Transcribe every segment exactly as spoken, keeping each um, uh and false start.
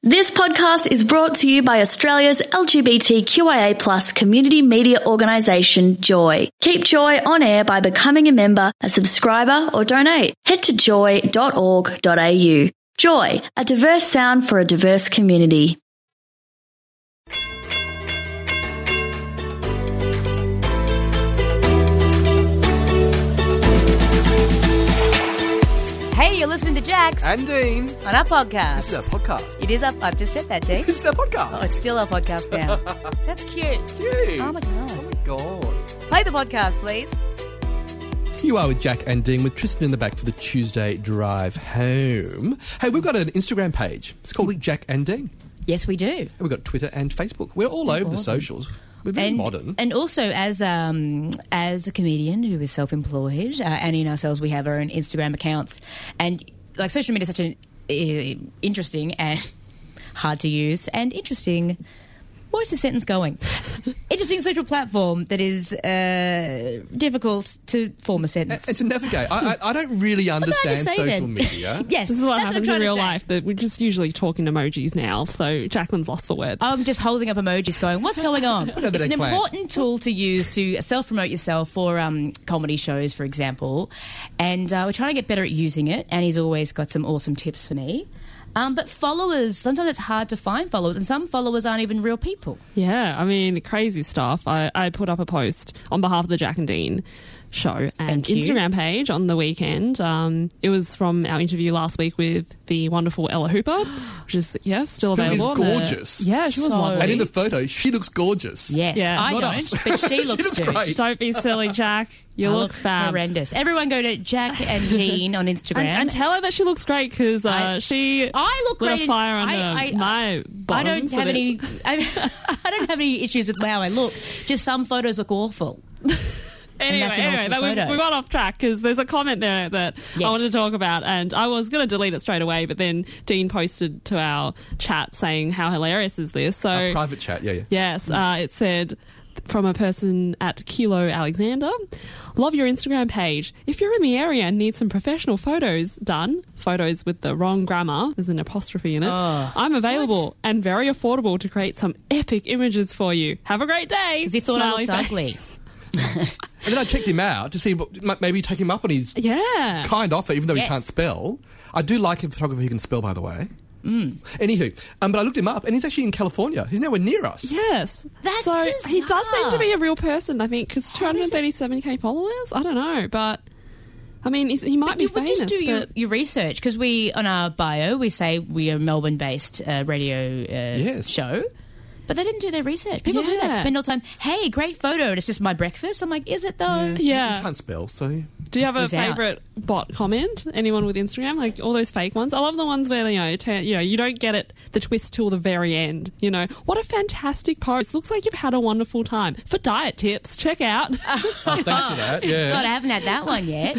This podcast is brought to you by Australia's L G B T Q I A plus community media organisation, Joy. Keep Joy on air by becoming a member, a subscriber or donate. Head to joy dot org dot a u. Joy, a diverse sound for a diverse community. Hey, you're listening to Jax And Dean. on our podcast. This is our podcast. It is up. I've just said that, Dean. This is our podcast. Oh, it's still our podcast now. That's cute. Cute. Oh my god. Oh my God. Play the podcast, please. You are with Jack and Dean with Tristan in the back for the Tuesday drive home. Hey, we've got an Instagram page. It's called Jack and Dean. Yes, we do. And we've got Twitter and Facebook. We're all over the socials. We're very and, modern. And also, as um, as a comedian who is self-employed, uh, Annie and ourselves, we have our own Instagram accounts. And like social media is such an uh, interesting and hard to use and interesting. Where's the sentence going? Interesting social platform that is uh, difficult to form a sentence. And to navigate. I, I, I don't really understand say social then? media. Yes, This is what that's happens what I'm in real trying to say. life, that we're just usually talking emojis now, so Jacqueline's lost for words. I'm just holding up emojis going, what's going on? know that It's an eggplant. important tool to use to self-promote yourself for um, comedy shows, for example. And uh, we're trying to get better at using it. And he's always got some awesome tips for me. Um, but followers, sometimes it's hard to find followers. And some followers aren't even real people. Yeah, I mean, crazy stuff. I, I put up a post on behalf of the Jack and Dean show and Thank you. Instagram page on the weekend. Um, it was from our interview last week with the wonderful Ella Hooper, which is, yeah, still Who is available. on the- gorgeous. yeah, she was So- lovely. And in the photo, she looks gorgeous. Yes, Yeah. I Not don't, us. but she looks, looks good. great. Don't be silly, Jack. You I look, look fab. horrendous. Everyone go to Jack and Dean on Instagram. And, and tell her that she looks great because uh, I- she I look lit great a in- fire under I- I- my bottom I don't for have this. any. I, I don't have any issues with how I look. Just some photos look awful. Anyway, that's an anyway, awful that we, photo. we got off track because there's a comment there that Yes. I wanted to talk about, and I was going to delete it straight away, but then Dean posted to our chat saying, how hilarious is this? So, A private chat, yeah, yeah. yes, uh, it said from a person at Kilo Alexander, love your Instagram page. If you're in the area and need some professional photos done, photos with the wrong grammar, there's an apostrophe in it, Oh. I'm available and very affordable to create some epic images for you. Have a great day. Because he thought Smiley I looked face. ugly. And then I checked him out to see what, maybe take him up on his Yeah. kind offer, even though Yes. he can't spell. I do like a photographer who can spell, by the way. Mm. Anywho, um, but I looked him up, and he's actually in California. He's nowhere near us. Yes. That's so he does seem to bizarre. be a real person, I think, because two hundred thirty-seven k followers? I don't know, but I mean, he's, he might But be you would famous. just do your, but your research because we, on our bio, we say we are a Melbourne-based uh, radio uh, Yes. show. But they didn't do their research. People do that. Yeah. Spend all time, hey, great photo. And it's just my breakfast. I'm like, is it though? He yeah. can't spell, so... Do you have a He's out. favourite bot comment? Anyone with Instagram? Like all those fake ones? I love the ones where, you know, t- you know, you don't get it, the twist till the very end. You know, what a fantastic post. Looks like you've had a wonderful time. For diet tips, check out. Oh, thanks for that, yeah. God, I haven't had that one yet.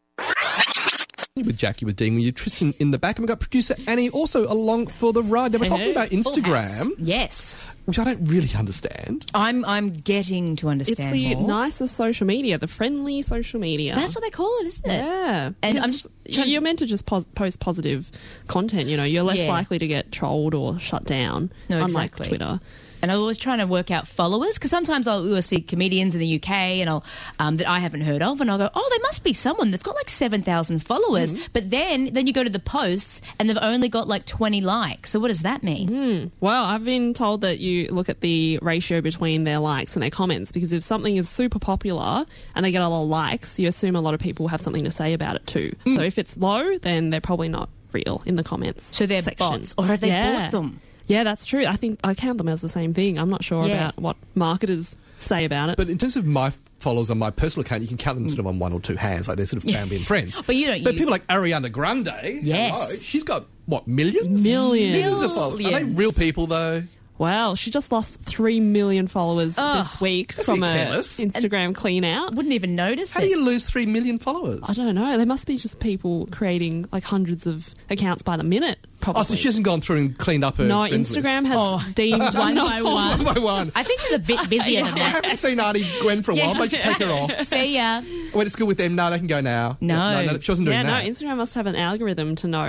With Jackie, with Dean, with you, Tristan in the back, and we've got producer Annie also along for the ride. Now, we're talking about Full hats. Instagram, Yes. which I don't really understand. I'm I'm getting to It's understand the more. nicest social media, the friendly social media. That's what they call it, isn't it? Yeah. And I'm just You- trying- You're meant to just pos- post positive content, you know. You're less Yeah. likely to get trolled or shut down, No, unlike exactly. Twitter. And I'm always trying to work out followers because sometimes I'll, we'll see comedians in the U K and I'll um, that I haven't heard of, and I'll go, oh, there must be someone. They've got like seven thousand followers, Mm-hmm. but then then you go to the posts and they've only got like twenty likes. So what does that mean? Mm. Well, I've been told that you look at the ratio between their likes and their comments, because if something is super popular and they get a lot of likes, you assume a lot of people have something to say about it too. Mm. So if it's low, then they're probably not real in the comments. So they're section. bots, or have they Yeah. bought them? Yeah, that's true. I think I count them as the same thing. I'm not sure Yeah. about what marketers say about it. But in terms of my followers on my personal account, you can count them sort of on one or two hands, like they're sort of family and friends. But you don't But use- people like Ariana Grande, Yes. hello, she's got, what, millions? Millions. Millions of followers. Are they Millions. real people, though? Wow, she just lost three million followers Ugh. this week That's from a bit a careless. Instagram clean out. Wouldn't even notice How it. do you lose three million followers? I don't know. There must be just people creating like hundreds of accounts by the minute. Probably. Oh, so she hasn't gone through and cleaned up her no, friends Instagram list. has Oh. deemed One no. by one. One by one. I think she's a bit busier than I that. haven't seen Auntie Gwen for a while. Maybe take her off. See ya. I went to school with them. No, they can go now. No. Yeah, no, no, she wasn't doing Yeah, that. no. Instagram must have an algorithm to know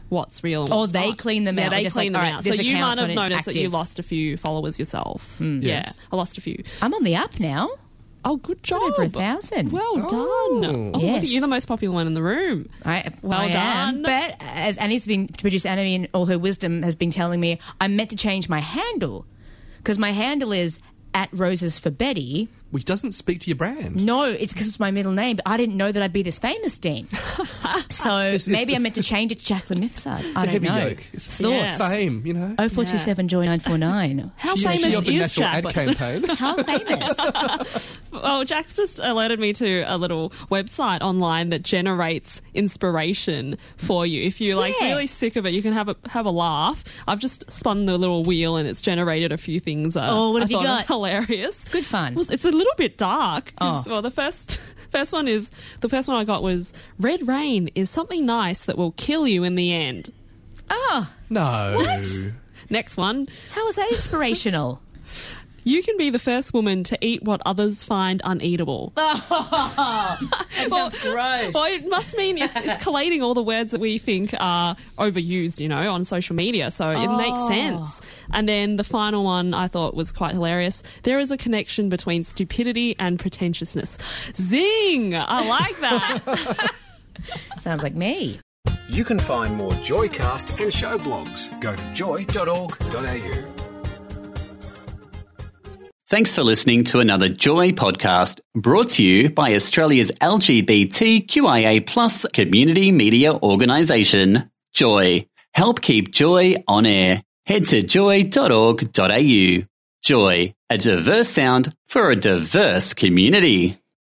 what's real and Or what's they not. clean them yeah, out. they Just clean like, them all right, out. this So you might account's have not noticed that you active. lost a few followers yourself. Yeah, Yes. I lost a few. I'm on the app now. Oh, good job. Got over a thousand. Well done. Oh. Oh, look Yes. at you, the most popular one in the room. I, Well I am. done. But as Annie's been producer Annie in all her wisdom has been telling me, I'm meant to change my handle because my handle is at Roses for Betty. Which doesn't speak to your brand. No, it's because it's my middle name, but I didn't know that I'd be this famous, Dean. So It's- it's- maybe I'm meant to change it to Jacqueline Mifsud. It's I a don't heavy know. yoke. It's Thoughts? Yes. fame, you know. Oh four two seven joy nine four nine. How She- famous she of the is national ad Jacqueline? campaign. How famous? Oh, Jack's just alerted me to a little website online that generates inspiration for you. If you're like Yeah. really sick of it, you can have a have a laugh. I've just spun the little wheel and it's generated a few things. Uh, Oh, what I have you thought are got? hilarious. It's good fun. Well, it's a little bit dark. 'cause, Oh. Well, the first first one is the first one I got was red rain is something nice that will kill you in the end. Oh, No. Next one. how is that inspirational? You can be the first woman to eat what others find uneatable. That sounds gross. Well, it must mean it's, it's collating all the words that we think are overused, you know, on social media. So it makes sense. And then the final one I thought was quite hilarious. There is a connection between stupidity and pretentiousness. Zing! I like that. Sounds like me. You can find more Joycast and show blogs. Go to joy dot org dot a u. Thanks for listening to another Joy podcast brought to you by Australia's L G B T Q I A plus community media organisation, Joy. Help keep Joy on air. Head to joy dot org dot a u. Joy, a diverse sound for a diverse community.